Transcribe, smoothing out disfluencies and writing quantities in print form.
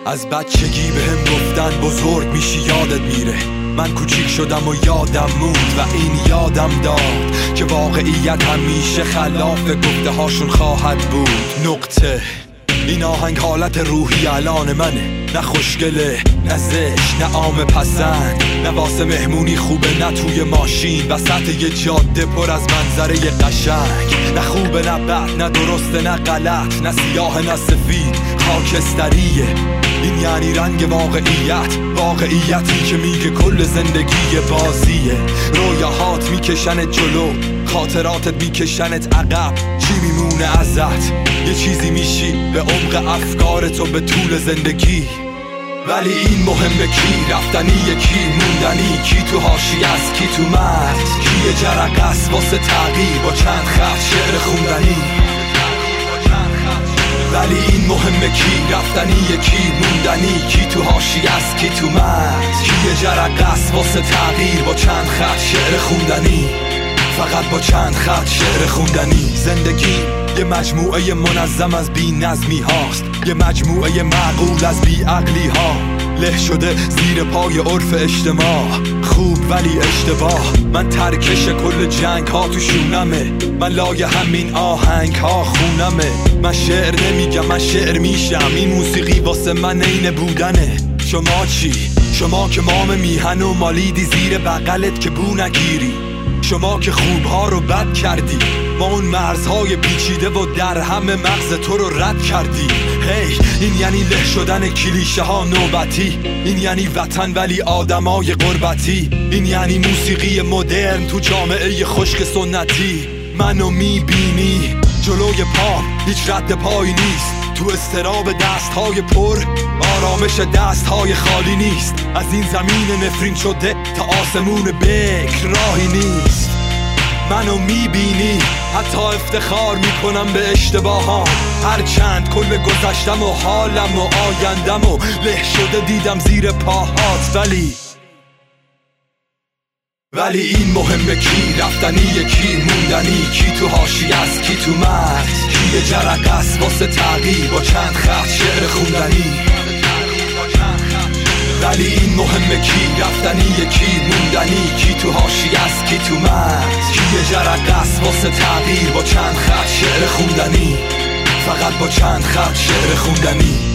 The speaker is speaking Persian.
از بچگی بهم گفتن بزرگ میشی یادت میره. من کوچیک شدم و یادم موند و این یادم داد که واقعیت همیشه خلاف گفته هاشون خواهد بود. نقطه. این آهنگ حالت روحی الان منه، نه خوشگله نه زشت نه عام پسند، نه واسه مهمونی خوبه نه توی ماشین وسط یه جاده پر از منظره قشنگ، نه خوبه نه بد نه درسته نه غلط، نه سیاه نه سفید، خاکستریه. این یعنی رنگ واقعیت، واقعیتی که میگه کل زندگی بازیه. رویاهات میکشنت جلو، خاطراتت میکشنت عقب، چی میمونه ازت؟ یه چیزی میشی به عمق افکارت و به طول زندگی. ولی این مهمه کی رفتنی، کی موندنی، کی تو حاشیه است کی تو مرز، کی یه جرقه است واسه تغییر با چند خط شعر خوندنی. ولی این مهمه کی رفتنی، کی موندنی، کی تو حاشیه است کی تو مرز، کی یه جرقه است واسه تغییر با چند خط شعر خوندنی. فقط با چند خط شعر خوندنی. زندگی یه مجموعه منظم از بی نظمی هاست، یه مجموعه معقول از بی عقلی ها، له شده زیر پای عرف اجتماع. خوب ولی اشتباه. من ترکش کل جنگ ها تو شونمه، من لای همین آهنگ ها خونمه. من شعر نمیگم من شعر میشم، این موسیقی واسه من عین بودنه. شما چی؟ شما که مام میهن و مالیدی زیر بغلت که بو نگیری، شما که خوبها رو بد کردی، ما اون مرزهای پیچیده و در همه مغز تو رو رد کردی. هی این یعنی له شدن کلیشه ها نوبتی، این یعنی وطن ولی آدمای غربتی، این یعنی موسیقی مدرن تو جامعه خشک سنتی. منو میبینی جلوی پا هیچ رد پایی نیست، تو استراب دستهای پر آرامش دستهای خالی نیست. از این زمین نفرین شده تا آسمون بکر راهی نیست. منو میبینی حتی افتخار میکنم به اشتباهام، هرچند کل گذشتم و حالم و آیندم و له شده دیدم زیر پاهات. ولی این مهمه کی رفتنی، کی موندنی، کی تو حاشیه است کی تو مرز، کی یه جرقه است واسه تغییر با چند خط شعر خوندنی. ولی این مهمه کی رفتنی، کی موندنی، کی تو حاشیه است کی تو مرز، کی یه جرقه است واسه تغییر با چند خط شعر خوندنی. فقط با چند خط شعر خوندنی.